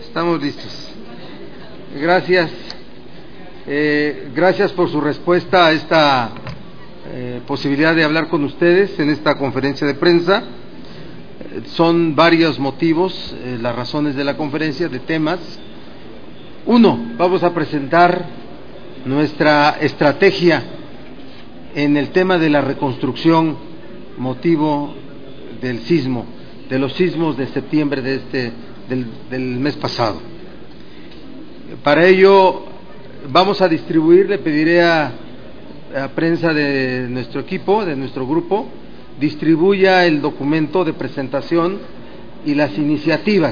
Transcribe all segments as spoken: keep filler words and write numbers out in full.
Estamos listos. Gracias. Eh, gracias por su respuesta a esta eh, posibilidad de hablar con ustedes en esta conferencia de prensa. Eh, son varios motivos, eh, las razones de la conferencia, de temas. Uno, vamos a presentar nuestra estrategia en el tema de la reconstrucción, motivo del sismo, de los sismos de septiembre de este, del, del mes pasado. Para ello vamos a distribuir, le pediré a, a prensa de nuestro equipo, de nuestro grupo, distribuya el documento de presentación y las iniciativas.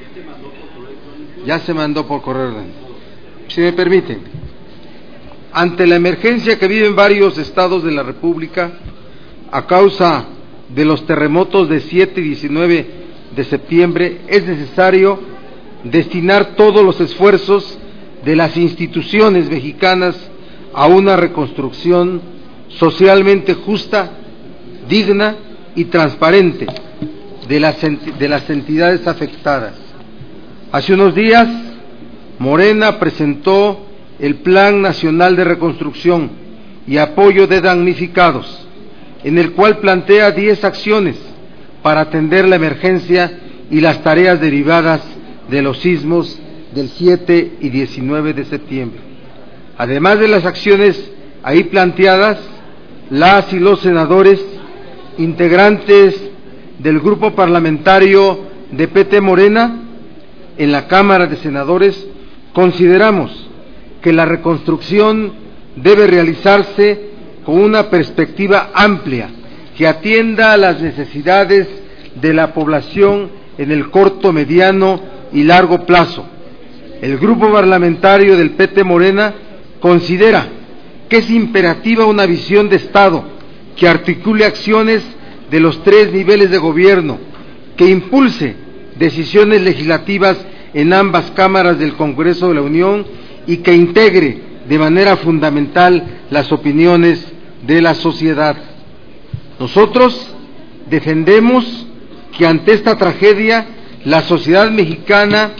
Ya se mandó por correo. Si me permiten, ante la emergencia que viven varios estados de la República a causa de los terremotos de siete y diecinueve de septiembre, es necesario destinar todos los esfuerzos de las instituciones mexicanas a una reconstrucción socialmente justa, digna y transparente de las, de las entidades afectadas. Hace unos días, Morena presentó el Plan Nacional de Reconstrucción y Apoyo de Damnificados, en el cual plantea diez acciones para atender la emergencia y las tareas derivadas de los sismos del siete y diecinueve de septiembre. Además de las acciones ahí planteadas, las y los senadores integrantes del grupo parlamentario de P T Morena en la Cámara de Senadores consideramos que la reconstrucción debe realizarse con una perspectiva amplia que atienda a las necesidades de la población en el corto, mediano y largo plazo. El grupo parlamentario del P T Morena considera que es imperativa una visión de Estado que articule acciones de los tres niveles de gobierno, que impulse decisiones legislativas en ambas cámaras del Congreso de la Unión y que integre de manera fundamental las opiniones de la sociedad. Nosotros defendemos que ante esta tragedia la sociedad mexicana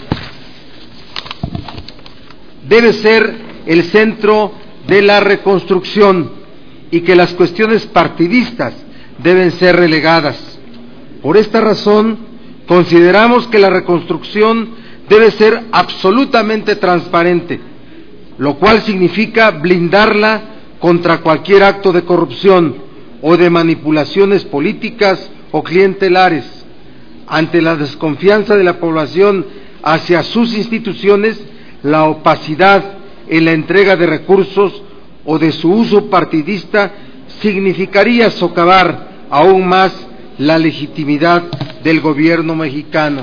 debe ser el centro de la reconstrucción y que las cuestiones partidistas deben ser relegadas. Por esta razón, consideramos que la reconstrucción debe ser absolutamente transparente, lo cual significa blindarla contra cualquier acto de corrupción o de manipulaciones políticas o clientelares. Ante la desconfianza de la población hacia sus instituciones, la opacidad en la entrega de recursos o de su uso partidista significaría socavar aún más la legitimidad del gobierno mexicano.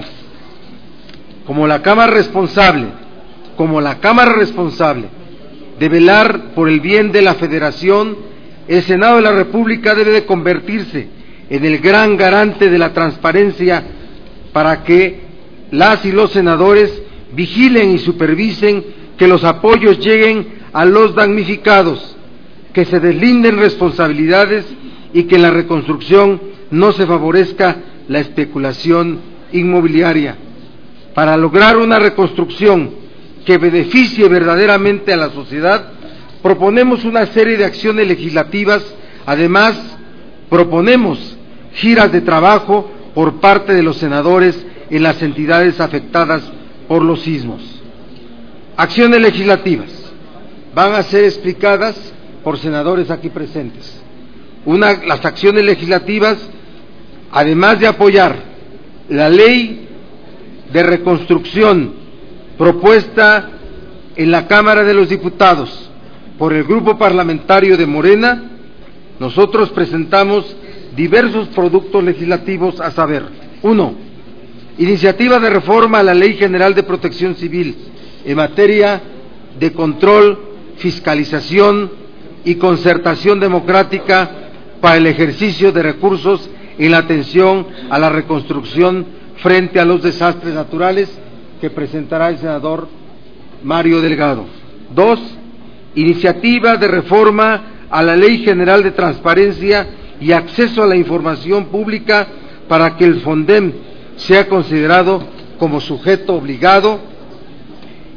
Como la Cámara responsable, como la Cámara responsable de velar por el bien de la Federación, el Senado de la República debe de convertirse en el gran garante de la transparencia para que las y los senadores vigilen y supervisen que los apoyos lleguen a los damnificados, que se deslinden responsabilidades y que en la reconstrucción no se favorezca la especulación inmobiliaria. Para lograr una reconstrucción que beneficie verdaderamente a la sociedad, proponemos una serie de acciones legislativas. Además, proponemos giras de trabajo por parte de los senadores en las entidades afectadas por los sismos. Acciones legislativas van a ser explicadas por senadores aquí presentes. Una, las acciones legislativas, además de apoyar la ley de reconstrucción propuesta en la Cámara de los Diputados por el grupo parlamentario de Morena, nosotros presentamos diversos productos legislativos, a saber: uno, iniciativa de reforma a la Ley General de Protección Civil en materia de control, fiscalización y concertación democrática para el ejercicio de recursos en la atención a la reconstrucción frente a los desastres naturales, que presentará el senador Mario Delgado. Dos, iniciativa de reforma a la Ley General de Transparencia y Acceso a la Información Pública para que el FONDEM sea considerado como sujeto obligado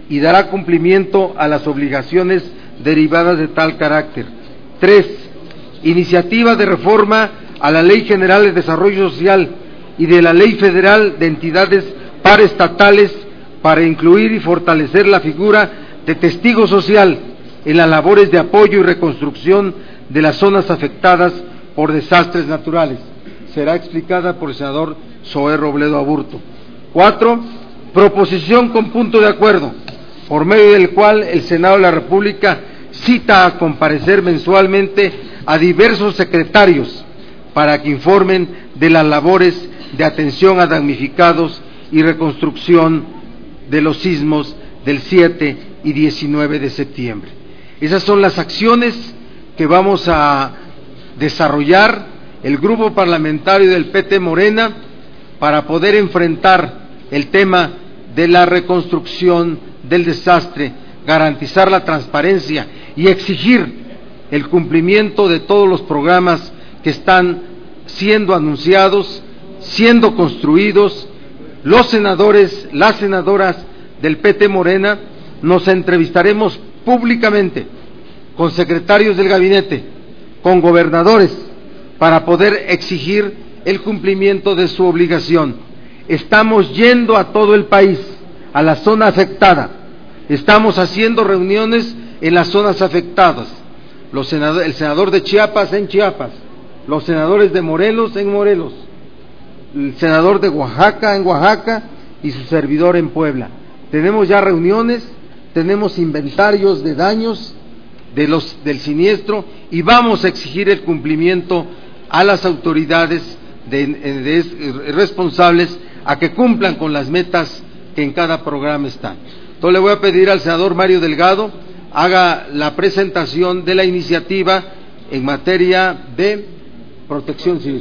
y dará cumplimiento a las obligaciones derivadas de tal carácter. Tres, iniciativa de reforma a la Ley General de Desarrollo Social y de la Ley Federal de Entidades Paraestatales para incluir y fortalecer la figura de testigo social en las labores de apoyo y reconstrucción de las zonas afectadas por desastres naturales. Será explicada por el senador Zoé Robledo Aburto. Cuatro, proposición con punto de acuerdo, por medio del cual el Senado de la República cita a comparecer mensualmente a diversos secretarios para que informen de las labores de atención a damnificados y reconstrucción de los sismos del siete y diecinueve de septiembre. Esas son las acciones que vamos a desarrollar el grupo parlamentario del P T Morena para poder enfrentar el tema de la reconstrucción del desastre, garantizar la transparencia y exigir el cumplimiento de todos los programas que están siendo anunciados, siendo construidos. Los senadores, las senadoras del P T Morena nos entrevistaremos públicamente con secretarios del gabinete, con gobernadores, para poder exigir el cumplimiento de su obligación. Estamos yendo a todo el país, a la zona afectada, estamos haciendo reuniones en las zonas afectadas, los senadores, el senador de Chiapas en Chiapas, los senadores de Morelos en Morelos, el senador de Oaxaca en Oaxaca y su servidor en Puebla. Tenemos ya reuniones, tenemos inventarios de daños de los, del siniestro y vamos a exigir el cumplimiento a las autoridades de, de, de responsables a que cumplan con las metas que en cada programa están. Entonces le voy a pedir al senador Mario Delgado haga la presentación de la iniciativa en materia de protección civil.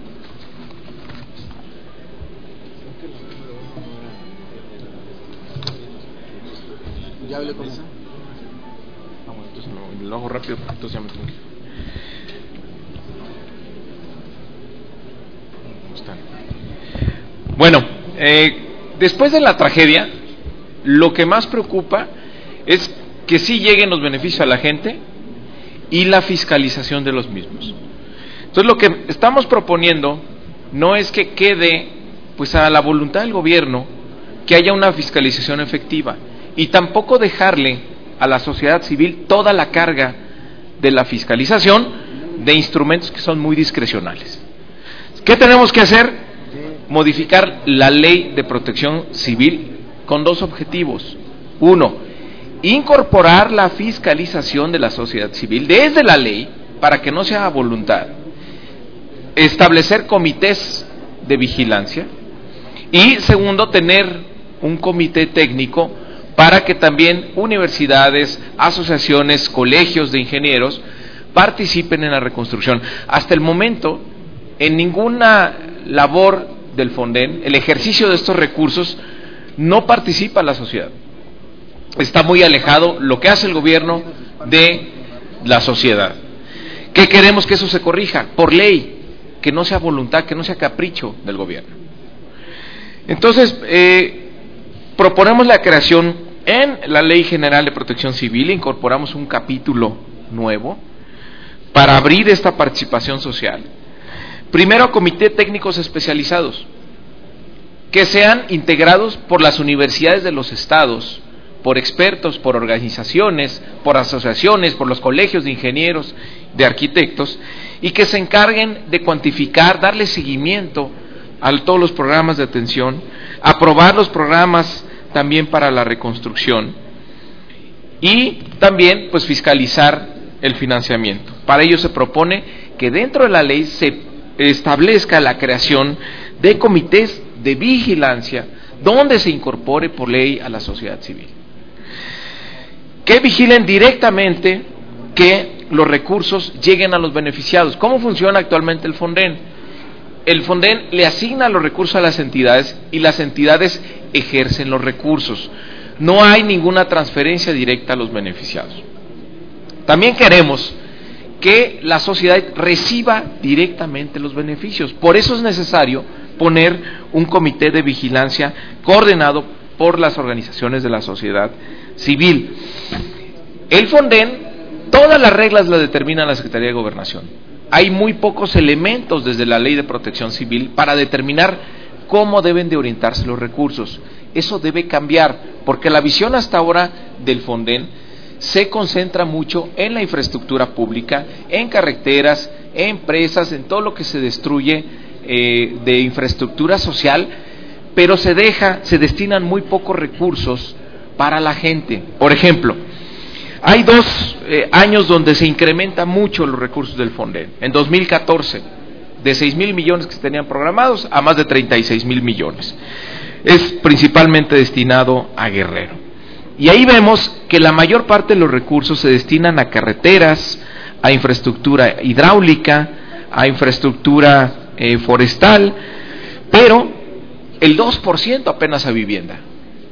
¿Ya hablé con esa? Ah, bueno, entonces no, lo hago rápido, entonces ya me tengo que ir. ¿Cómo están? Bueno, eh, después de la tragedia, lo que más preocupa es que sí lleguen los beneficios a la gente y la fiscalización de los mismos. Entonces lo que estamos proponiendo no es que quede pues a la voluntad del gobierno que haya una fiscalización efectiva, y tampoco dejarle a la sociedad civil toda la carga de la fiscalización de instrumentos que son muy discrecionales. ¿Qué tenemos que hacer? Modificar la ley de protección civil con dos objetivos. Uno, incorporar la fiscalización de la sociedad civil desde la ley para que no sea a voluntad. Establecer comités de vigilancia. Y segundo, tener un comité técnico para que también universidades, asociaciones, colegios de ingenieros participen en la reconstrucción. Hasta el momento, en ninguna labor del Fonden, el ejercicio de estos recursos, no participa la sociedad. Está muy alejado lo que hace el gobierno de la sociedad. ¿Qué queremos? Que eso se corrija por ley, que no sea voluntad, que no sea capricho del gobierno. Entonces, eh, proponemos la creación en la Ley General de Protección Civil, incorporamos un capítulo nuevo para abrir esta participación social. Primero, comité técnicos especializados, que sean integrados por las universidades de los estados, por expertos, por organizaciones, por asociaciones, por los colegios de ingenieros, de arquitectos, y que se encarguen de cuantificar, darle seguimiento a todos los programas de atención, aprobar los programas también para la reconstrucción y también pues fiscalizar el financiamiento. Para ello se propone que dentro de la ley se establezca la creación de comités de vigilancia donde se incorpore por ley a la sociedad civil, que vigilen directamente que los recursos lleguen a los beneficiados. ¿Cómo funciona actualmente el Fonden? El Fonden le asigna los recursos a las entidades y las entidades ejercen los recursos. No hay ninguna transferencia directa a los beneficiados. También queremos que la sociedad reciba directamente los beneficios. Por eso es necesario poner un comité de vigilancia coordinado por las organizaciones de la sociedad civil. El Fonden, todas las reglas las determina la Secretaría de Gobernación. Hay muy pocos elementos desde la Ley de Protección Civil para determinar cómo deben de orientarse los recursos. Eso debe cambiar, porque la visión hasta ahora del Fonden se concentra mucho en la infraestructura pública, en carreteras, en presas, en todo lo que se destruye eh, de infraestructura social, pero se deja, se destinan muy pocos recursos para la gente. Por ejemplo, hay dos eh, años donde se incrementan mucho los recursos del Fonden. En dos mil catorce, de seis mil millones que se tenían programados a más de treinta y seis mil millones. Es principalmente destinado a Guerrero. Y ahí vemos que la mayor parte de los recursos se destinan a carreteras, a infraestructura hidráulica, a infraestructura eh, forestal, pero el dos por ciento apenas a vivienda.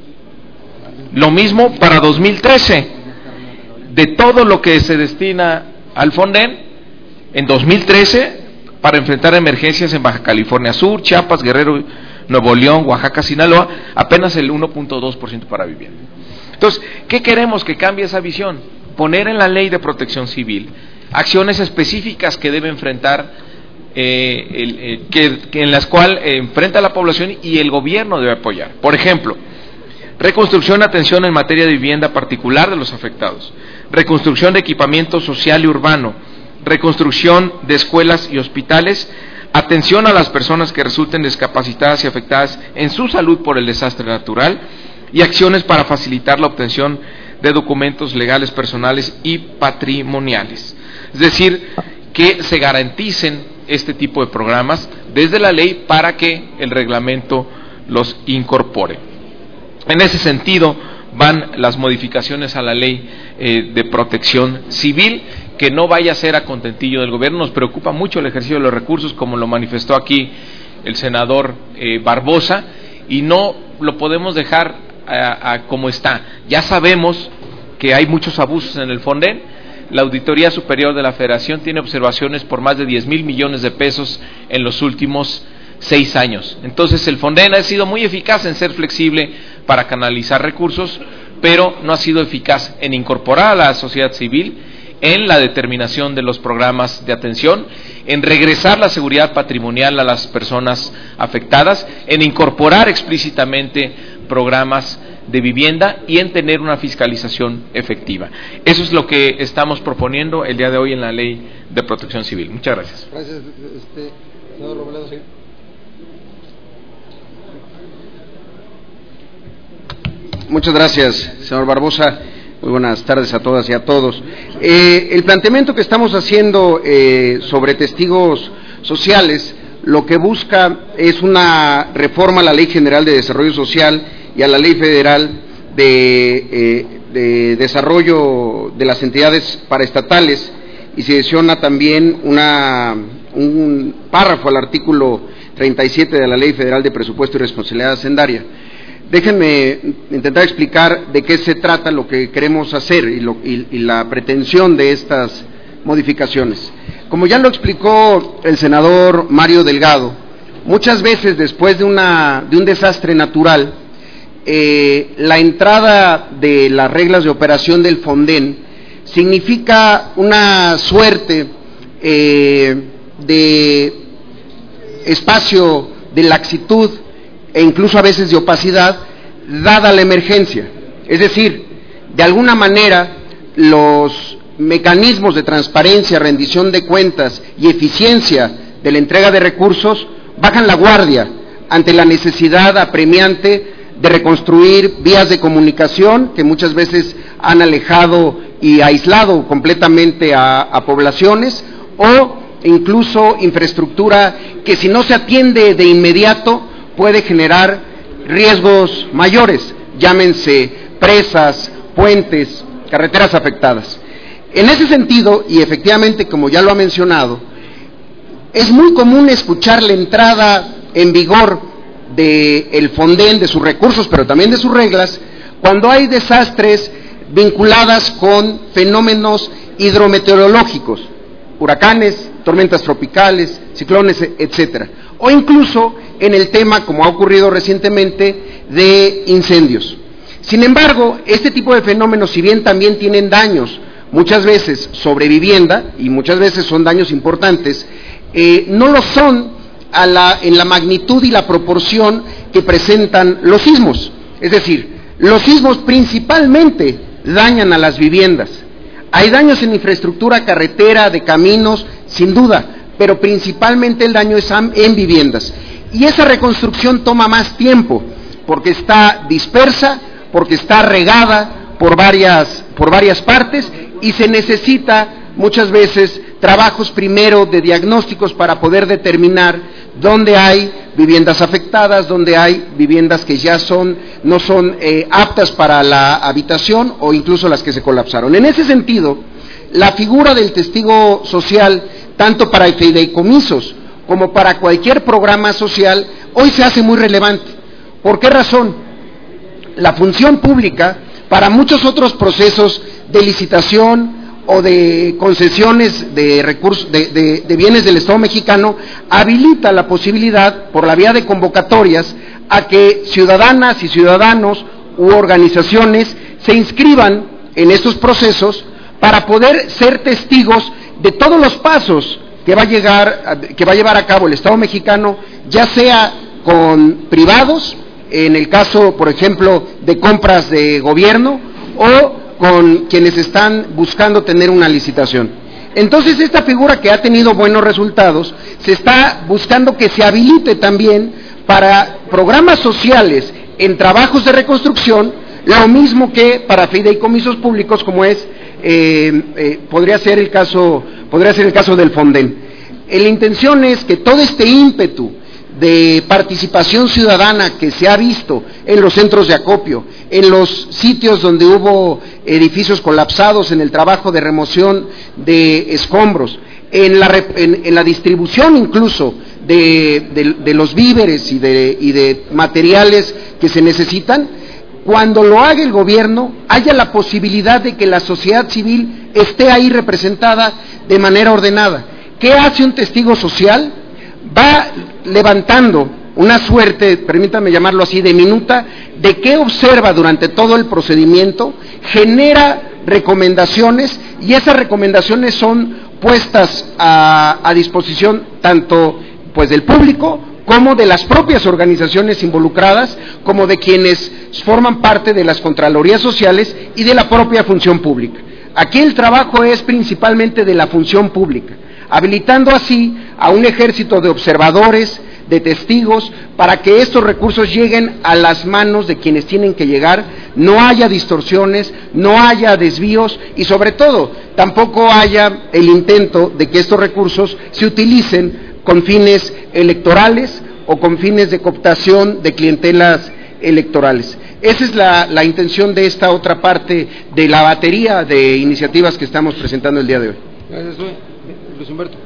Lo mismo para dos mil trece. De todo lo que se destina al Fonden, en dos mil trece, para enfrentar emergencias en Baja California Sur, Chiapas, Guerrero, Nuevo León, Oaxaca, Sinaloa, apenas el uno punto dos por ciento para vivienda. Entonces, ¿qué queremos que cambie esa visión? Poner en la Ley de Protección Civil acciones específicas que debe enfrentar, eh, el, eh, que, que en las cuales eh, enfrenta la población y el gobierno debe apoyar. Por ejemplo, reconstrucción, atención en materia de vivienda particular de los afectados, reconstrucción de equipamiento social y urbano, reconstrucción de escuelas y hospitales, atención a las personas que resulten discapacitadas y afectadas en su salud por el desastre natural, y acciones para facilitar la obtención de documentos legales personales y patrimoniales. Es decir, que se garanticen este tipo de programas desde la ley para que el reglamento los incorpore. En ese sentido van las modificaciones a la ley eh, de protección civil, que no vaya a ser a contentillo del gobierno. Nos preocupa mucho el ejercicio de los recursos, como lo manifestó aquí el senador eh, Barbosa, y no lo podemos dejar a, a como está. Ya sabemos que hay muchos abusos en el Fonden. La Auditoría Superior de la Federación tiene observaciones por más de diez mil millones de pesos en los últimos seis años. Entonces el Fonden ha sido muy eficaz en ser flexible para canalizar recursos, pero no ha sido eficaz en incorporar a la sociedad civil en la determinación de los programas de atención, en regresar la seguridad patrimonial a las personas afectadas, en incorporar explícitamente programas de vivienda y en tener una fiscalización efectiva. Eso es lo que estamos proponiendo el día de hoy en la Ley de Protección Civil. Muchas gracias. Gracias, este, senador Robledo, sí. Muchas gracias, señor Barbosa. Muy buenas tardes a todas y a todos. Eh, el planteamiento que estamos haciendo eh, sobre testigos sociales, lo que busca es una reforma a la Ley General de Desarrollo Social y a la Ley Federal de, eh, de Desarrollo de las Entidades Paraestatales, y se adiciona también una, un párrafo al artículo treinta y siete de la Ley Federal de Presupuesto y Responsabilidad Hacendaria. Déjenme intentar explicar de qué se trata lo que queremos hacer y, lo, y, y la pretensión de estas modificaciones. Como ya lo explicó el senador Mario Delgado, muchas veces después de, una, de un desastre natural, eh, la entrada de las reglas de operación del Fonden significa una suerte eh, de espacio de laxitud e incluso a veces de opacidad, dada la emergencia. Es decir, de alguna manera, los mecanismos de transparencia, rendición de cuentas y eficiencia de la entrega de recursos bajan la guardia ante la necesidad apremiante de reconstruir vías de comunicación que muchas veces han alejado y aislado completamente a, a poblaciones, o incluso infraestructura que, si no se atiende de inmediato, puede generar riesgos mayores, llámense presas, puentes, carreteras afectadas. En ese sentido, y efectivamente, como ya lo ha mencionado, es muy común escuchar la entrada en vigor del Fonden, de sus recursos, pero también de sus reglas, cuando hay desastres vinculadas con fenómenos hidrometeorológicos, huracanes, tormentas tropicales, ciclones, etcétera, o incluso en el tema, como ha ocurrido recientemente, de incendios. Sin embargo, este tipo de fenómenos, si bien también tienen daños, muchas veces sobre vivienda, y muchas veces son daños importantes, eh, no lo son a la, en la magnitud y la proporción que presentan los sismos. Es decir, los sismos principalmente dañan a las viviendas. Hay daños en infraestructura, carretera, de caminos, sin duda, pero principalmente el daño es en viviendas. Y esa reconstrucción toma más tiempo, porque está dispersa, porque está regada por varias, por varias partes, y se necesita muchas veces trabajos primero de diagnósticos para poder determinar dónde hay viviendas afectadas, dónde hay viviendas que ya son, no son eh, aptas para la habitación, o incluso las que se colapsaron. En ese sentido, la figura del testigo social, tanto para fideicomisos como para cualquier programa social, hoy se hace muy relevante. ¿Por qué razón? La función pública, para muchos otros procesos de licitación o de concesiones de recursos, de, de, de bienes del Estado mexicano, habilita la posibilidad, por la vía de convocatorias, a que ciudadanas y ciudadanos u organizaciones se inscriban en estos procesos para poder ser testigos de todos los pasos que va a llegar, que va a llevar a cabo el Estado mexicano, ya sea con privados, en el caso, por ejemplo, de compras de gobierno, o con quienes están buscando tener una licitación. Entonces, esta figura, que ha tenido buenos resultados, se está buscando que se habilite también para programas sociales en trabajos de reconstrucción, lo mismo que para fideicomisos públicos, como es eh, eh, podría ser el caso, podría ser el caso del Fonden. Eh, la intención es que todo este ímpetu de participación ciudadana que se ha visto en los centros de acopio, en los sitios donde hubo edificios colapsados, en el trabajo de remoción de escombros, en la, en, en la distribución incluso de, de, de los víveres y de, y de materiales que se necesitan, cuando lo haga el gobierno, haya la posibilidad de que la sociedad civil esté ahí representada de manera ordenada. ¿Qué hace un testigo social? Va levantando una suerte, permítanme llamarlo así, de minuta, de qué observa durante todo el procedimiento, genera recomendaciones, y esas recomendaciones son puestas a, a disposición tanto pues del público como de las propias organizaciones involucradas, como de quienes forman parte de las contralorías sociales y de la propia función pública. Aquí el trabajo es principalmente de la función pública, habilitando así a un ejército de observadores, de testigos, para que estos recursos lleguen a las manos de quienes tienen que llegar, no haya distorsiones, no haya desvíos, y sobre todo, tampoco haya el intento de que estos recursos se utilicen con fines electorales o con fines de cooptación de clientelas electorales. Esa es la, la intención de esta otra parte de la batería de iniciativas que estamos presentando el día de hoy. Gracias, Luis Humberto.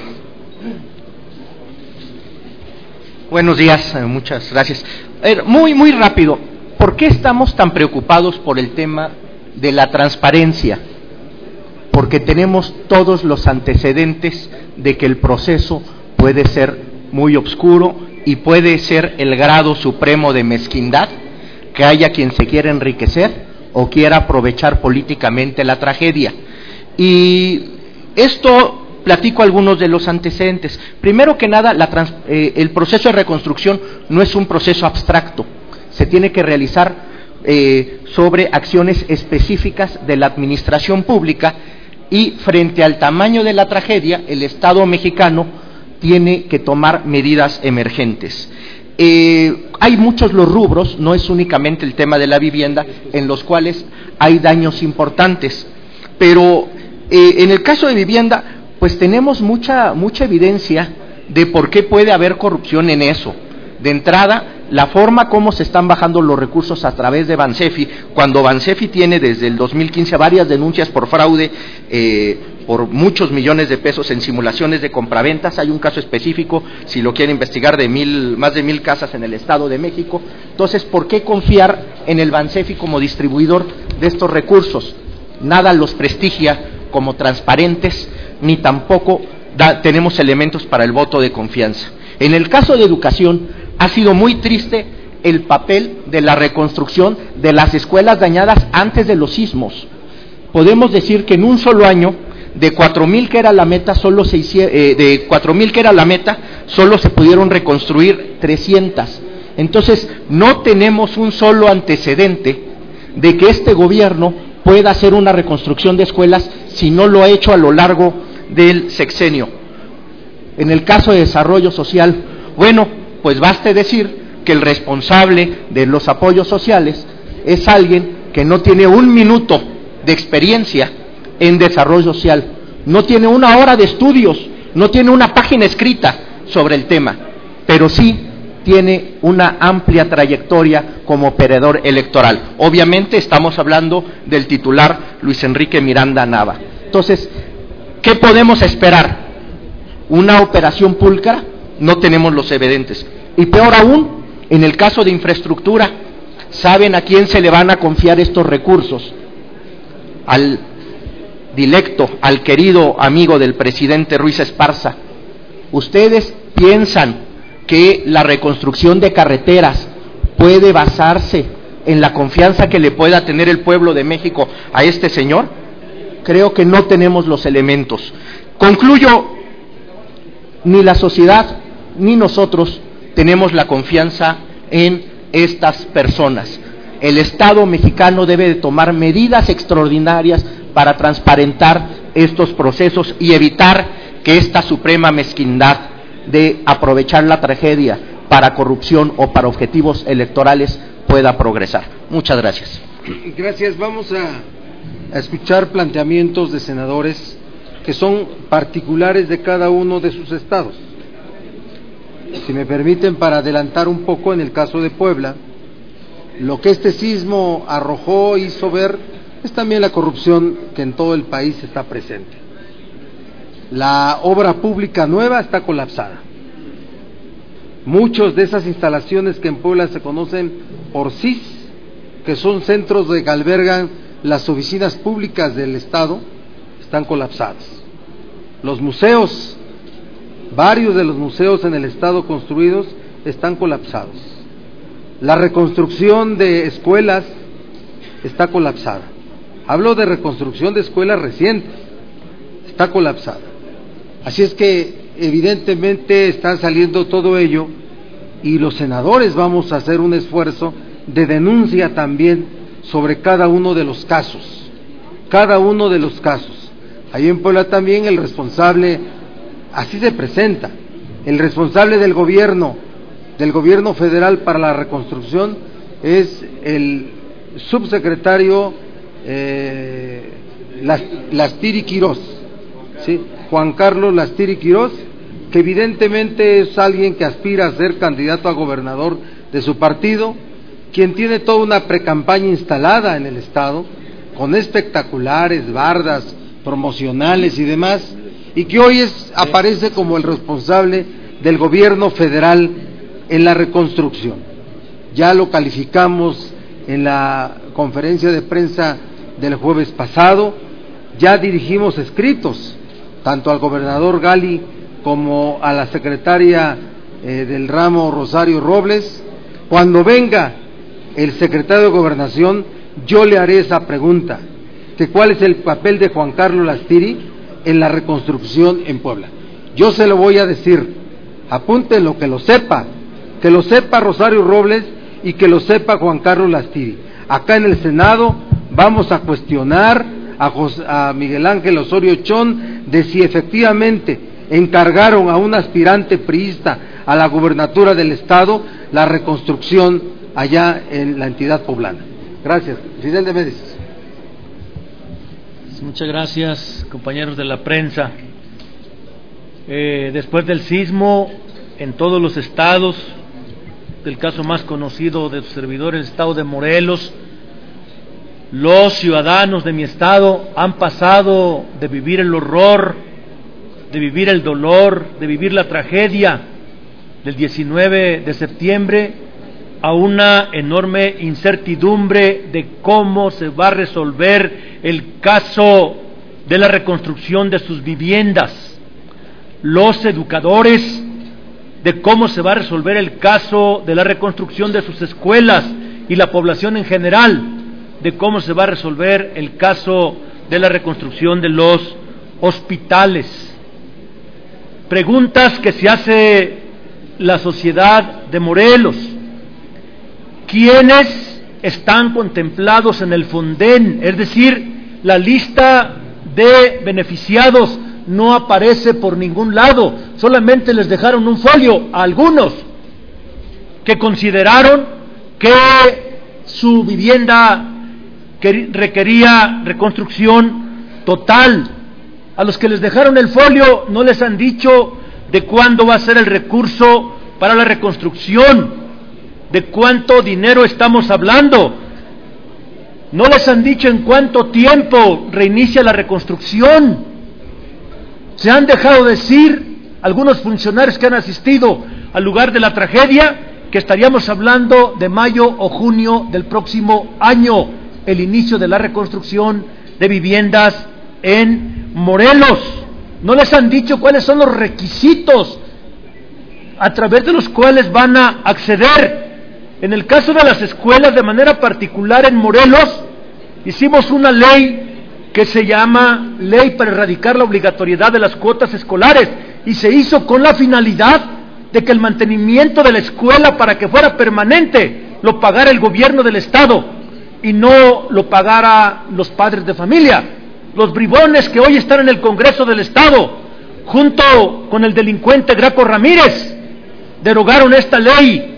Buenos días, muchas gracias. Muy, muy rápido, ¿por qué estamos tan preocupados por el tema de la transparencia? Porque tenemos todos los antecedentes de que el proceso puede ser muy oscuro y puede ser el grado supremo de mezquindad, que haya quien se quiera enriquecer o quiera aprovechar políticamente la tragedia. Y esto, platico algunos de los antecedentes. Primero que nada, la trans, eh, el proceso de reconstrucción no es un proceso abstracto, se tiene que realizar eh, sobre acciones específicas de la administración pública, y frente al tamaño de la tragedia, el Estado mexicano tiene que tomar medidas emergentes. Eh, hay muchos los rubros, no es únicamente el tema de la vivienda, en los cuales hay daños importantes, pero eh, en el caso de vivienda, pues tenemos mucha, mucha evidencia de por qué puede haber corrupción en eso. De entrada, la forma como se están bajando los recursos a través de Bansefi, cuando Bansefi tiene desde el dos mil quince varias denuncias por fraude, eh, por muchos millones de pesos en simulaciones de compraventas. Hay un caso específico, si lo quieren investigar, de mil, más de mil casas en el Estado de México. Entonces, ¿por qué confiar en el Bansefi como distribuidor de estos recursos? Nada los prestigia como transparentes, ni tampoco da, tenemos elementos para el voto de confianza. En el caso de educación, ha sido muy triste el papel de la reconstrucción de las escuelas dañadas antes de los sismos. Podemos decir que en un solo año, de cuatro mil que era la meta, solo se hicieron, eh, de cuatro mil que era la meta, solo se pudieron reconstruir trescientas. Entonces, no tenemos un solo antecedente de que este gobierno pueda hacer una reconstrucción de escuelas si no lo ha hecho a lo largo del sexenio. En el caso de desarrollo social, bueno, pues baste decir que el responsable de los apoyos sociales es alguien que no tiene un minuto de experiencia en desarrollo social, no tiene una hora de estudios, no tiene una página escrita sobre el tema, pero sí tiene una amplia trayectoria como operador electoral. Obviamente estamos hablando del titular Luis Enrique Miranda Nava. Entonces, ¿qué podemos esperar? ¿Una operación pulcra? No tenemos los evidentes. Y peor aún, en el caso de infraestructura, ¿saben a quién se le van a confiar estos recursos? Al dilecto, al querido amigo del presidente Ruiz Esparza. ¿Ustedes piensan que la reconstrucción de carreteras puede basarse en la confianza que le pueda tener el pueblo de México a este señor? Creo que no tenemos los elementos. Concluyo, ni la sociedad ni nosotros tenemos la confianza en estas personas. El Estado mexicano debe de tomar medidas extraordinarias para transparentar estos procesos y evitar que esta suprema mezquindad de aprovechar la tragedia para corrupción o para objetivos electorales pueda progresar. Muchas gracias. Gracias. Vamos a, a escuchar planteamientos de senadores que son particulares de cada uno de sus estados. Si me permiten, para adelantar un poco, en el caso de Puebla, lo que este sismo arrojó, hizo ver, es también la corrupción que en todo el país está presente. La obra pública nueva está colapsada. Muchas de esas instalaciones que en Puebla se conocen por C I S, que son centros de que albergan las oficinas públicas del Estado, están colapsadas. Los museos, varios de los museos en el Estado construidos, están colapsados. La reconstrucción de escuelas está colapsada. Hablo de reconstrucción de escuelas recientes, está colapsada. Así es que evidentemente está saliendo todo ello y los senadores vamos a hacer un esfuerzo de denuncia también sobre cada uno de los casos, cada uno de los casos. Ahí en Puebla también el responsable, así se presenta, el responsable del gobierno, del gobierno federal para la reconstrucción es el subsecretario eh, Lastiri Quirós, ¿sí? Juan Carlos Lastiri Quirós, que evidentemente es alguien que aspira a ser candidato a gobernador de su partido, quien tiene toda una precampaña instalada en el Estado, con espectaculares bardas promocionales y demás, y que hoy es, aparece como el responsable del gobierno federal en la reconstrucción. Ya lo calificamos en la conferencia de prensa del jueves pasado, ya dirigimos escritos tanto al gobernador Gali como a la secretaria eh, del ramo Rosario Robles. Cuando venga el secretario de Gobernación, yo le haré esa pregunta, que cuál es el papel de Juan Carlos Lastiri en la reconstrucción en Puebla. Yo se lo voy a decir, apúntenlo, que lo sepa, que lo sepa Rosario Robles y que lo sepa Juan Carlos Lastiri. Acá en el Senado vamos a cuestionar a, José, a Miguel Ángel Osorio Chón de si efectivamente encargaron a un aspirante priista a la gubernatura del Estado la reconstrucción allá en la entidad poblana. Gracias. Fidel de Médicis. Muchas gracias, compañeros de la prensa. Eh, después del sismo, en todos los estados, del caso más conocido de su servidor, el estado de Morelos, los ciudadanos de mi estado han pasado de vivir el horror, de vivir el dolor, de vivir la tragedia del diecinueve de septiembre a una enorme incertidumbre de cómo se va a resolver el caso de la reconstrucción de sus viviendas. Los educadores de cómo se va a resolver el caso de la reconstrucción de sus escuelas y la población en general, de cómo se va a resolver el caso de la reconstrucción de los hospitales. Preguntas que se hace la sociedad de Morelos. ¿Quiénes están contemplados en el Fonden? Es decir, la lista de beneficiados no aparece por ningún lado, solamente les dejaron un folio a algunos que consideraron que su vivienda requería reconstrucción total. A los que les dejaron el folio no les han dicho de cuándo va a ser el recurso para la reconstrucción, de cuánto dinero estamos hablando, no les han dicho en cuánto tiempo reinicia la reconstrucción. Se han dejado decir algunos funcionarios que han asistido al lugar de la tragedia que estaríamos hablando de mayo o junio del próximo año, el inicio de la reconstrucción de viviendas en Morelos. No les han dicho cuáles son los requisitos a través de los cuales van a acceder. En el caso de las escuelas, de manera particular en Morelos, hicimos una ley que se llama Ley para erradicar la obligatoriedad de las cuotas escolares, y se hizo con la finalidad de que el mantenimiento de la escuela, para que fuera permanente, lo pagara el gobierno del estado y no lo pagara los padres de familia. Los bribones que hoy están en el Congreso del Estado, junto con el delincuente Graco Ramírez, derogaron esta ley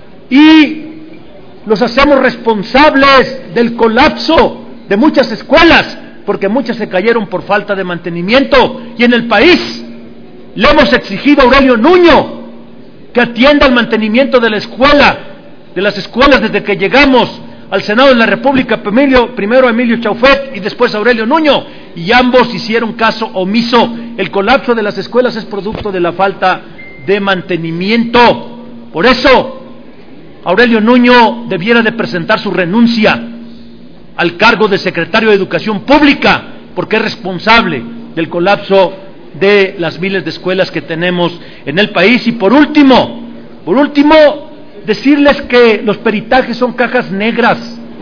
y los hacemos responsables del colapso de muchas escuelas, porque muchas se cayeron por falta de mantenimiento. Y en el país le hemos exigido a Aurelio Nuño que atienda el mantenimiento de la escuela, de las escuelas desde que llegamos al Senado de la República, Emilio, primero a Emilio Chaufet y después a Aurelio Nuño, y ambos hicieron caso omiso. El colapso de las escuelas es producto de la falta de mantenimiento. Por eso, Aurelio Nuño debiera de presentar su renuncia al cargo de secretario de Educación Pública, porque es responsable del colapso de las miles de escuelas que tenemos en el país. Y por último, por último, decirles que los peritajes son cajas negras,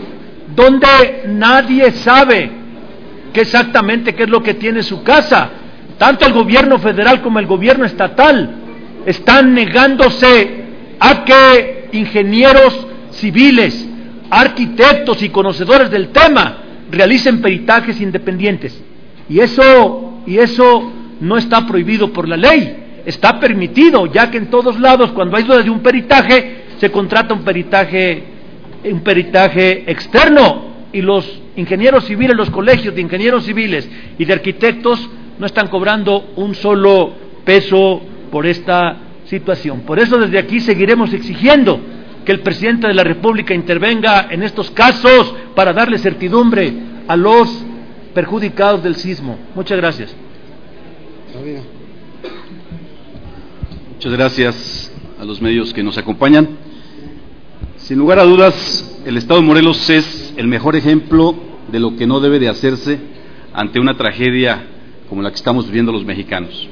donde nadie sabe qué exactamente qué es lo que tiene su casa. Tanto el gobierno federal como el gobierno estatal están negándose a que ingenieros civiles, arquitectos y conocedores del tema realicen peritajes independientes. Y eso, y eso no está prohibido por la ley, está permitido, ya que en todos lados, cuando hay duda de un peritaje, se contrata un peritaje, un peritaje externo, y los ingenieros civiles, los colegios de ingenieros civiles y de arquitectos no están cobrando un solo peso por esta situación. Por eso desde aquí seguiremos exigiendo que el presidente de la República intervenga en estos casos para darle certidumbre a los perjudicados del sismo. Muchas gracias. Muchas gracias a los medios que nos acompañan. Sin lugar a dudas, el Estado de Morelos es el mejor ejemplo de lo que no debe de hacerse ante una tragedia como la que estamos viviendo los mexicanos.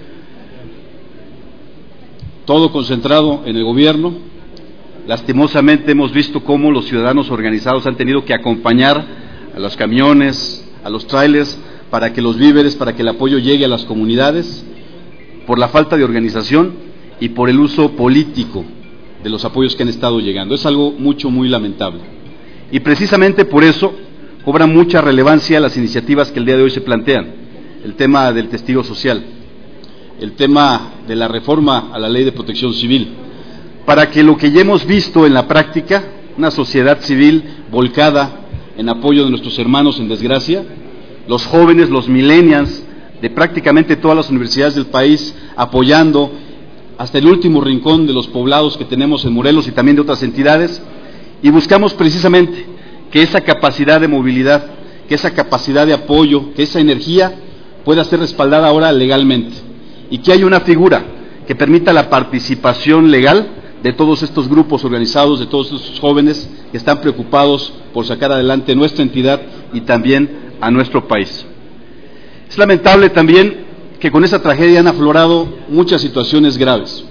Todo concentrado en el gobierno. Lastimosamente hemos visto cómo los ciudadanos organizados han tenido que acompañar a los camiones, a los trailers, para que los víveres, para que el apoyo llegue a las comunidades, por la falta de organización y por el uso político de los apoyos que han estado llegando. Es algo mucho, muy lamentable. Y precisamente por eso cobra mucha relevancia las iniciativas que el día de hoy se plantean. El tema del testigo social, el tema de la reforma a la Ley de Protección Civil, para que lo que ya hemos visto en la práctica, una sociedad civil volcada en apoyo de nuestros hermanos en desgracia, los jóvenes, los millennials, de prácticamente todas las universidades del país, apoyando hasta el último rincón de los poblados que tenemos en Morelos y también de otras entidades, y buscamos precisamente que esa capacidad de movilidad, que esa capacidad de apoyo, que esa energía pueda ser respaldada ahora legalmente, y que haya una figura que permita la participación legal de todos estos grupos organizados, de todos estos jóvenes que están preocupados por sacar adelante nuestra entidad y también a nuestro país. Es lamentable también que con esta tragedia han aflorado muchas situaciones graves,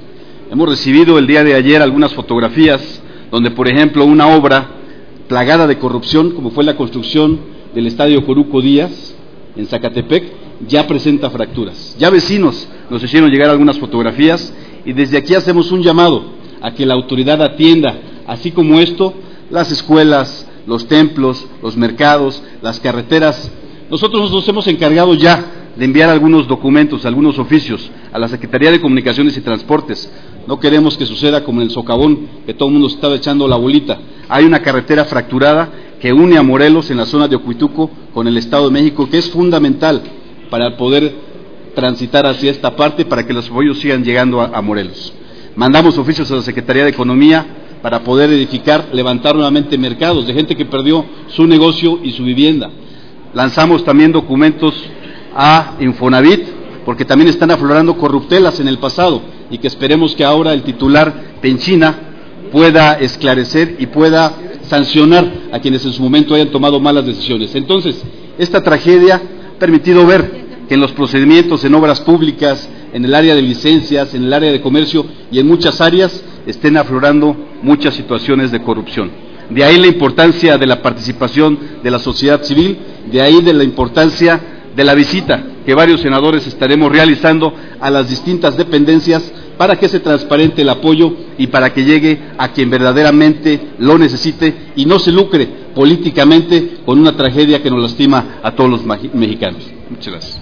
Hemos recibido el día de ayer algunas fotografías donde, por ejemplo, una obra plagada de corrupción, como fue la construcción del Estadio Coruco Díaz en Zacatepec, ya presenta fracturas. Ya vecinos nos hicieron llegar algunas fotografías y desde aquí hacemos un llamado a que la autoridad atienda, así como esto, las escuelas, los templos, los mercados, las carreteras. Nosotros nos hemos encargado ya de enviar algunos documentos, algunos oficios a la Secretaría de Comunicaciones y Transportes. No queremos que suceda como en el socavón, que todo el mundo se estaba echando la bolita. Hay una carretera fracturada que une a Morelos en la zona de Ocuituco con el Estado de México, que es fundamental para poder transitar hacia esta parte, para que los apoyos sigan llegando a, a Morelos. Mandamos oficios a la Secretaría de Economía para poder edificar, levantar nuevamente mercados de gente que perdió su negocio y su vivienda. Lanzamos también documentos a Infonavit, porque también están aflorando corruptelas en el pasado, y que esperemos que ahora el titular Penchina pueda esclarecer y pueda sancionar a quienes en su momento hayan tomado malas decisiones. Entonces, esta tragedia ha permitido ver que en los procedimientos en obras públicas, en el área de licencias, en el área de comercio y en muchas áreas estén aflorando muchas situaciones de corrupción. De ahí la importancia de la participación de la sociedad civil, de ahí de la importancia de la visita que varios senadores estaremos realizando a las distintas dependencias para que se transparente el apoyo y para que llegue a quien verdaderamente lo necesite y no se lucre políticamente con una tragedia que nos lastima a todos los mexicanos. Muchas gracias.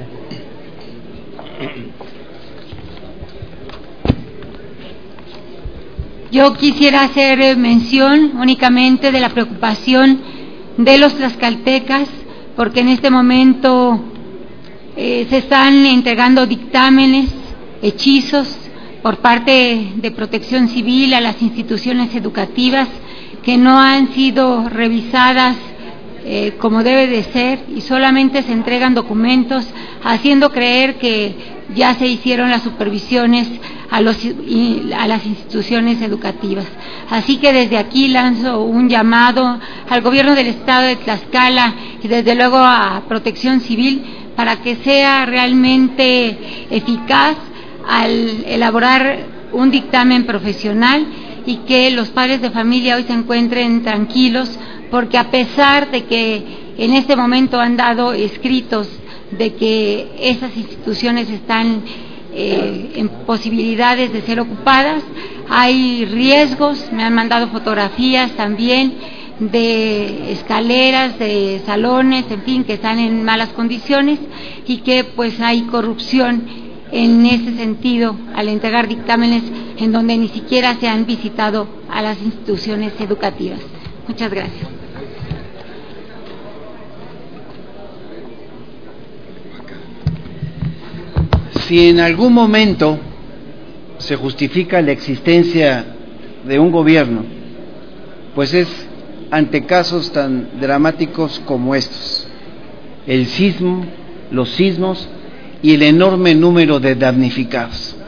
Yo quisiera hacer mención únicamente de la preocupación de los tlaxcaltecas, porque en este momento eh, se están entregando dictámenes, hechizos por parte de Protección Civil a las instituciones educativas que no han sido revisadas eh, como debe de ser, y solamente se entregan documentos haciendo creer que ya se hicieron las supervisiones a, los, a las instituciones educativas. Así que desde aquí lanzo un llamado al gobierno del estado de Tlaxcala y desde luego a Protección Civil para que sea realmente eficaz al elaborar un dictamen profesional y que los padres de familia hoy se encuentren tranquilos, porque a pesar de que en este momento han dado escritos de que esas instituciones están eh, en posibilidades de ser ocupadas, hay riesgos. Me han mandado fotografías también de escaleras, de salones, en fin, que están en malas condiciones y que pues hay corrupción en ese sentido al entregar dictámenes en donde ni siquiera se han visitado a las instituciones educativas. Muchas gracias. Si en algún momento se justifica la existencia de un gobierno, pues es ante casos tan dramáticos como estos: el sismo, los sismos y el enorme número de damnificados.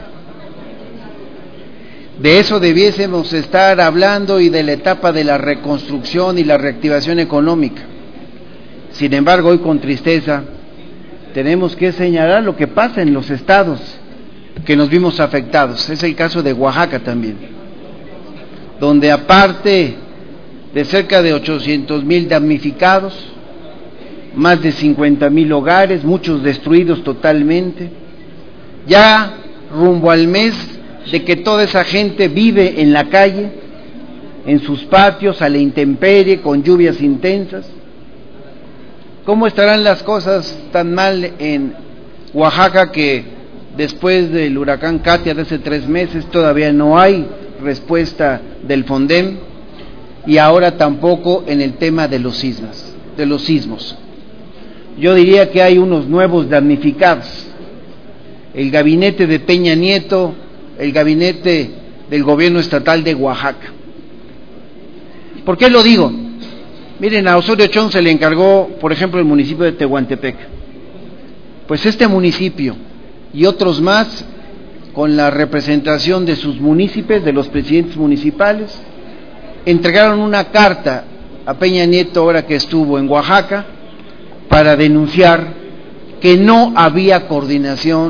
De eso debiésemos estar hablando y de la etapa de la reconstrucción y la reactivación económica. Sin embargo, hoy con tristeza tenemos que señalar lo que pasa en los estados que nos vimos afectados. Es el caso de Oaxaca también, donde aparte de cerca de ochocientos mil damnificados, más de cincuenta mil hogares, muchos destruidos totalmente, ya rumbo al mes de que toda esa gente vive en la calle, en sus patios, a la intemperie, con lluvias intensas. ¿Cómo estarán las cosas tan mal en Oaxaca que después del huracán Katia de hace tres meses todavía no hay respuesta del FONDEM, y ahora tampoco en el tema de los sismos, de los sismos? Yo diría que hay unos nuevos damnificados: el gabinete de Peña Nieto, el gabinete del gobierno estatal de Oaxaca. ¿Por qué lo digo? Miren, a Osorio Chong se le encargó, por ejemplo, el municipio de Tehuantepec. Pues este municipio y otros más, con la representación de sus municipios, de los presidentes municipales, entregaron una carta a Peña Nieto ahora que estuvo en Oaxaca para denunciar que no había coordinación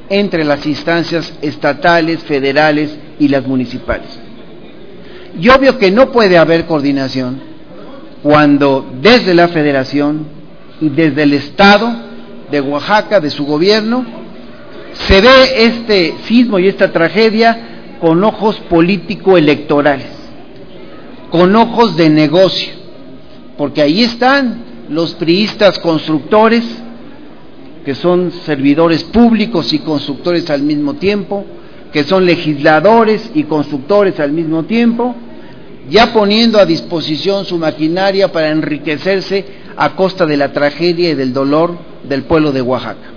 entre las instancias estatales, federales y las municipales. Y obvio que no puede haber coordinación cuando desde la Federación y desde el Estado de Oaxaca, de su gobierno, se ve este sismo y esta tragedia con ojos político-electorales, con ojos de negocio, porque ahí están los priistas constructores, que son servidores públicos y constructores al mismo tiempo, que son legisladores y constructores al mismo tiempo, ya poniendo a disposición su maquinaria para enriquecerse a costa de la tragedia y del dolor del pueblo de Oaxaca.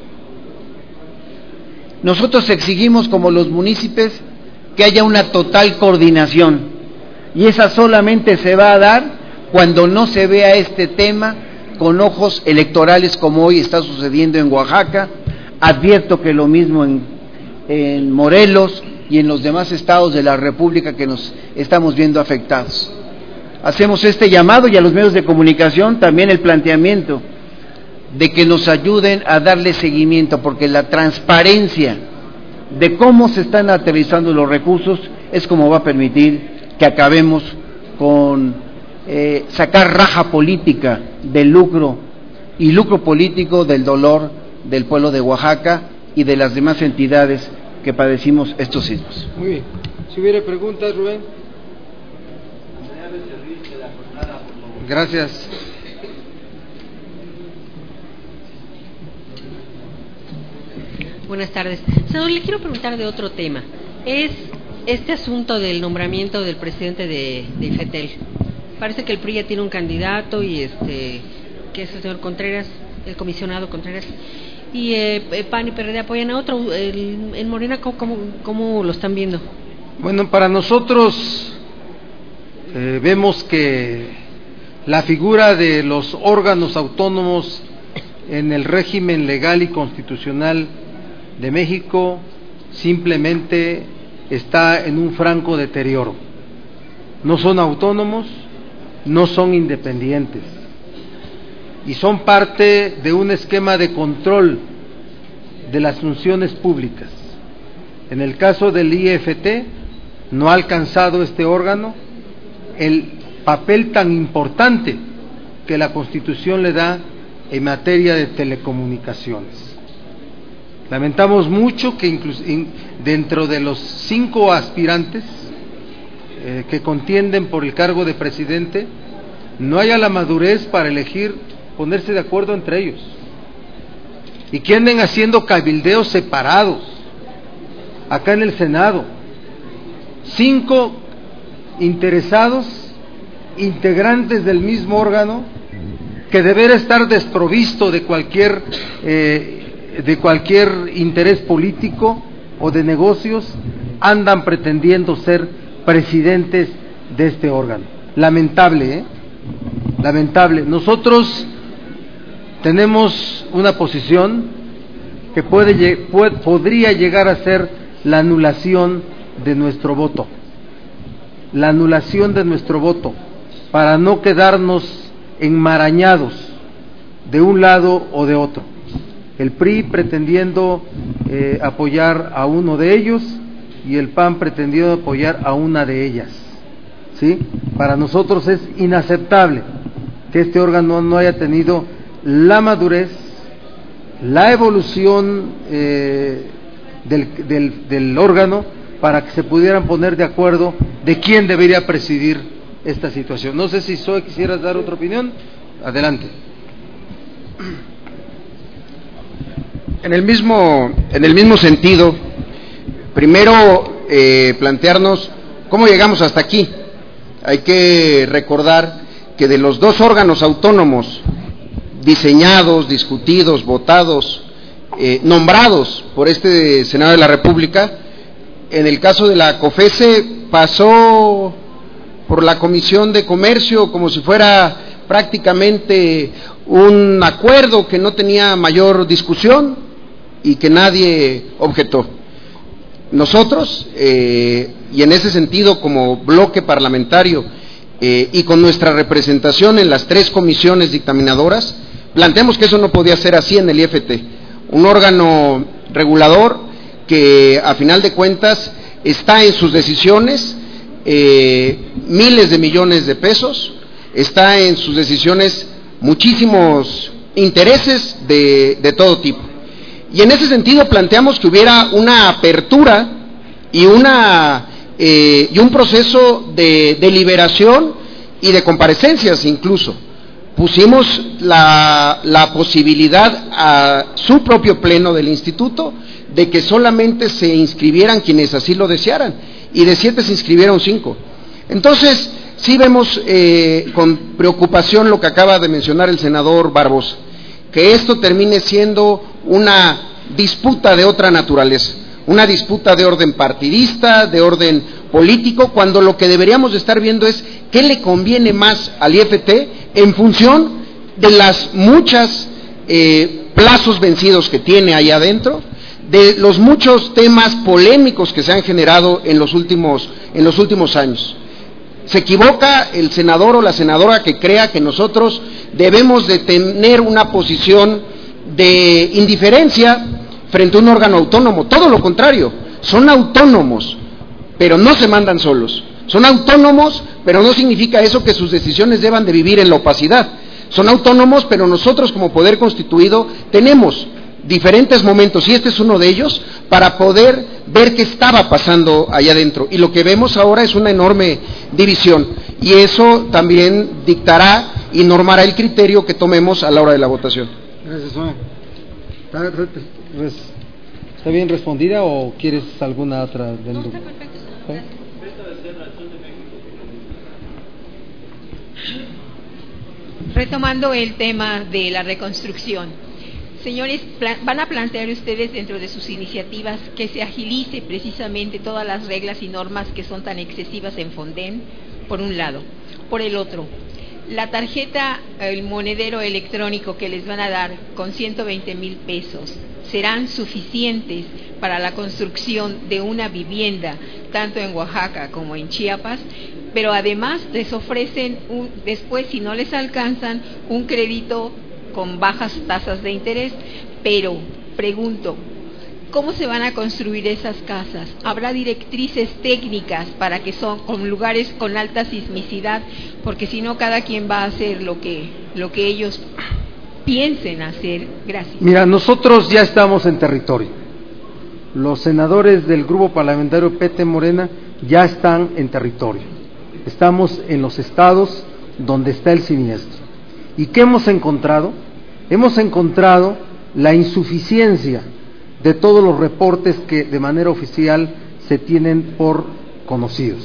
Nosotros exigimos como los municipios que haya una total coordinación, y esa solamente se va a dar cuando no se vea este tema con ojos electorales como hoy está sucediendo en Oaxaca. Advierto que lo mismo en, en Morelos y en los demás estados de la República que nos estamos viendo afectados. Hacemos este llamado y a los medios de comunicación también el planteamiento de que nos ayuden a darle seguimiento, porque la transparencia de cómo se están aterrizando los recursos es como va a permitir que acabemos con eh, sacar raja política del lucro y lucro político del dolor del pueblo de Oaxaca y de las demás entidades que padecimos estos sismos. Muy bien. Si hubiera preguntas, Rubén. Gracias. Buenas tardes. Senador, le quiero preguntar de otro tema. Es este asunto del nombramiento del presidente de, de IFETEL. Parece que el P R I ya tiene un candidato y este que es el señor Contreras, el comisionado Contreras, y eh, P A N y P R D apoyan a otro. El, en Morena, ¿cómo, cómo, cómo lo están viendo? Bueno, para nosotros eh, vemos que la figura de los órganos autónomos en el régimen legal y constitucional de México simplemente está en un franco deterioro. No son autónomos, no son independientes y son parte de un esquema de control de las funciones públicas. En el caso del I F T, no ha alcanzado este órgano el papel tan importante que la Constitución le da en materia de telecomunicaciones. Lamentamos mucho que incluso dentro de los cinco aspirantes eh, que contienden por el cargo de presidente no haya la madurez para elegir, ponerse de acuerdo entre ellos, y que anden haciendo cabildeos separados acá en el Senado. Cinco interesados, integrantes del mismo órgano, que deberá estar desprovisto de cualquier eh, de cualquier interés político o de negocios, andan pretendiendo ser presidentes de este órgano. Lamentable, ¿eh? Lamentable. Nosotros tenemos una posición que puede, puede, podría llegar a ser la anulación de nuestro voto, la anulación de nuestro voto, para no quedarnos enmarañados de un lado o de otro. El P R I pretendiendo eh, apoyar a uno de ellos y el P A N pretendiendo apoyar a una de ellas, ¿sí? Para nosotros es inaceptable que este órgano no haya tenido la madurez, la evolución eh, del, del, del órgano para que se pudieran poner de acuerdo de quién debería presidir esta situación. No sé si Zoe quisieras dar otra opinión. Adelante. En el mismo, en el mismo sentido, primero eh, plantearnos cómo llegamos hasta aquí. Hay que recordar que de los dos órganos autónomos diseñados, discutidos, votados, eh, nombrados por este Senado de la República, en el caso de la COFESE pasó por la Comisión de Comercio como si fuera prácticamente un acuerdo que no tenía mayor discusión y que nadie objetó. Nosotros, eh, y en ese sentido como bloque parlamentario eh, y con nuestra representación en las tres comisiones dictaminadoras, planteamos que eso no podía ser así en el I F T, un órgano regulador que a final de cuentas está en sus decisiones eh, miles de millones de pesos, está en sus decisiones muchísimos intereses de, de todo tipo. Y en ese sentido planteamos que hubiera una apertura y, una, eh, y un proceso de deliberación y de comparecencias incluso. Pusimos la, la posibilidad a su propio pleno del instituto de que solamente se inscribieran quienes así lo desearan, y de siete se inscribieron cinco. Entonces, sí vemos eh, con preocupación lo que acaba de mencionar el senador Barbosa, que esto termine siendo una disputa de otra naturaleza, una disputa de orden partidista, de orden político, cuando lo que deberíamos de estar viendo es qué le conviene más al I F T en función de las muchas eh, plazos vencidos que tiene allá adentro, de los muchos temas polémicos que se han generado en los últimos, en los últimos años. Se equivoca el senador o la senadora que crea que nosotros debemos de tener una posición de indiferencia frente a un órgano autónomo. Todo lo contrario, son autónomos, pero no se mandan solos. Son autónomos, pero no significa eso que sus decisiones deban de vivir en la opacidad. Son autónomos, pero nosotros como poder constituido tenemos diferentes momentos, y este es uno de ellos, para poder ver qué estaba pasando allá adentro. Y lo que vemos ahora es una enorme división, y eso también dictará y normará el criterio que tomemos a la hora de la votación. Gracias, Juan. ¿Está bien respondida o quieres alguna otra? Del... No, está perfecto. ¿Eh? Retomando el tema de la reconstrucción, señores, ¿van a plantear ustedes dentro de sus iniciativas que se agilice precisamente todas las reglas y normas que son tan excesivas en Fonden, por un lado? Por el otro, la tarjeta, el monedero electrónico que les van a dar con ciento veinte mil pesos, ¿serán suficientes para la construcción de una vivienda, tanto en Oaxaca como en Chiapas? Pero además les ofrecen, un, después si no les alcanzan, un crédito con bajas tasas de interés. Pero, pregunto, ¿cómo se van a construir esas casas? ¿Habrá directrices técnicas para que son con lugares con alta sismicidad? Porque si no, cada quien va a hacer lo que, lo que ellos piensen hacer. Gracias. Mira, nosotros ya estamos en territorio. Los senadores del grupo parlamentario P T Morena ya están en territorio. Estamos en los estados donde está el siniestro. ¿Y qué hemos encontrado? Hemos encontrado la insuficiencia de todos los reportes que de manera oficial se tienen por conocidos.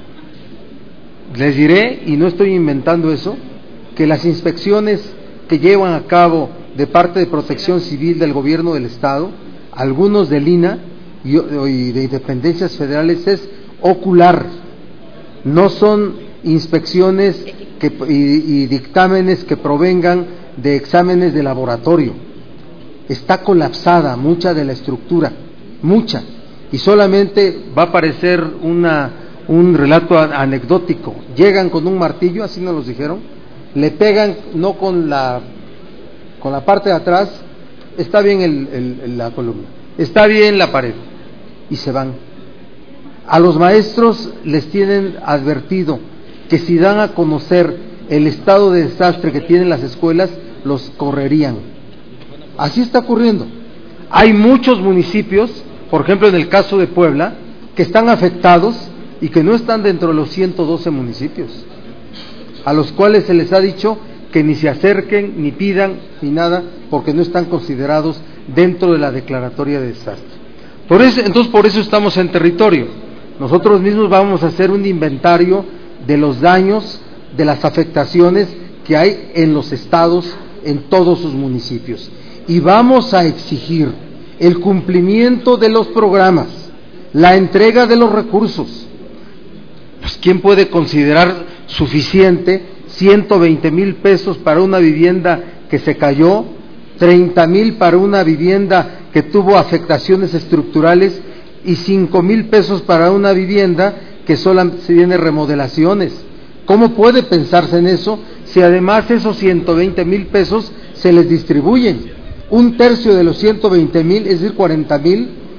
Les diré, y no estoy inventando eso, que las inspecciones que llevan a cabo de parte de Protección Civil del Gobierno del Estado, algunos del I N A y, y de dependencias federales, es ocular. No son inspecciones que, y, y dictámenes que provengan de exámenes de laboratorio. Está colapsada mucha de la estructura, mucha, y solamente va a aparecer una, un relato anecdótico. Llegan con un martillo, así nos los dijeron, le pegan no con la, con la parte de atrás, está bien el, el, la columna, está bien la pared, y se van. A los maestros les tienen advertido que si dan a conocer el estado de desastre que tienen las escuelas, los correrían. Así está ocurriendo. Hay muchos municipios, por ejemplo en el caso de Puebla, que están afectados y que no están dentro de los ciento doce municipios, a los cuales se les ha dicho que ni se acerquen, ni pidan, ni nada, porque no están considerados dentro de la declaratoria de desastre. Por eso, entonces por eso estamos en territorio. Nosotros mismos vamos a hacer un inventario de los daños, de las afectaciones que hay en los estados, en todos sus municipios. Y vamos a exigir el cumplimiento de los programas, la entrega de los recursos. Pues, ¿quién puede considerar suficiente ciento veinte mil pesos para una vivienda que se cayó, treinta mil para una vivienda que tuvo afectaciones estructurales y cinco mil pesos para una vivienda que solo se viene remodelaciones? ¿Cómo puede pensarse en eso si además esos ciento veinte mil pesos se les distribuyen? Un tercio de los ciento veinte mil, es decir, cuarenta mil,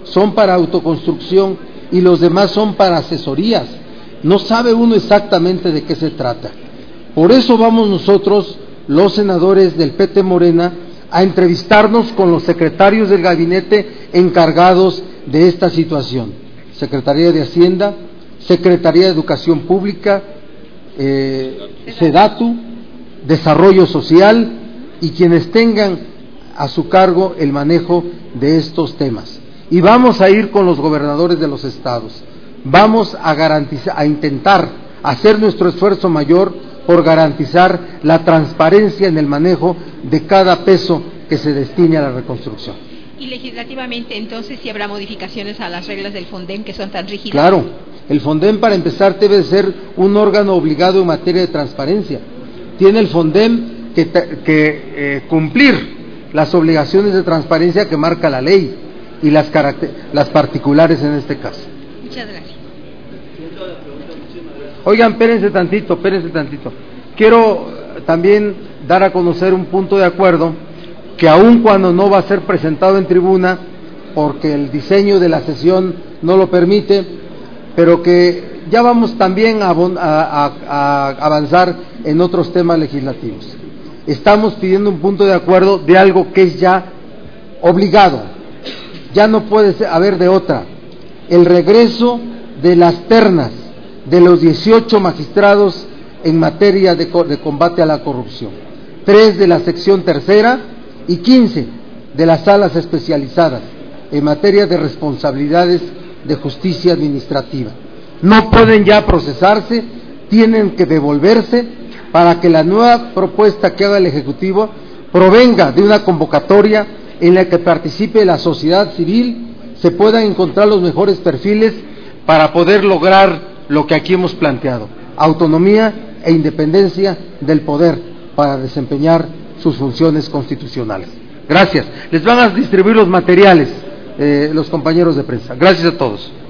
son para autoconstrucción y los demás son para asesorías. No sabe uno exactamente de qué se trata. Por eso vamos nosotros, los senadores del P T Morena, a entrevistarnos con los secretarios del gabinete encargados de esta situación. Secretaría de Hacienda, Secretaría de Educación Pública, eh, SEDATU, Desarrollo Social y quienes tengan a su cargo el manejo de estos temas. Y vamos a ir con los gobernadores de los estados. Vamos a garantizar, a intentar hacer nuestro esfuerzo mayor por garantizar la transparencia en el manejo de cada peso que se destine a la reconstrucción. Y legislativamente, entonces, ¿sí habrá modificaciones a las reglas del FONDEM que son tan rígidas? Claro, el FONDEM, para empezar, debe de ser un órgano obligado en materia de transparencia. Tiene el FONDEM que, que eh, cumplir las obligaciones de transparencia que marca la ley y las, las particulares en este caso. Muchas gracias. Oigan, espérense tantito, espérense tantito. Quiero también dar a conocer un punto de acuerdo que aun cuando no va a ser presentado en tribuna, porque el diseño de la sesión no lo permite, pero que ya vamos también a, a, a avanzar en otros temas legislativos. Estamos pidiendo un punto de acuerdo de algo que es ya obligado, ya no puede haber de otra: el regreso de las ternas de los dieciocho magistrados en materia de, de combate a la corrupción, tres de la sección tercera y quince de las salas especializadas en materia de responsabilidades de justicia administrativa. No pueden ya procesarse, tienen que devolverse para que la nueva propuesta que haga el Ejecutivo provenga de una convocatoria en la que participe la sociedad civil, se puedan encontrar los mejores perfiles para poder lograr lo que aquí hemos planteado: autonomía e independencia del poder para desempeñar sus funciones constitucionales. Gracias. Les van a distribuir los materiales eh, los compañeros de prensa. Gracias a todos.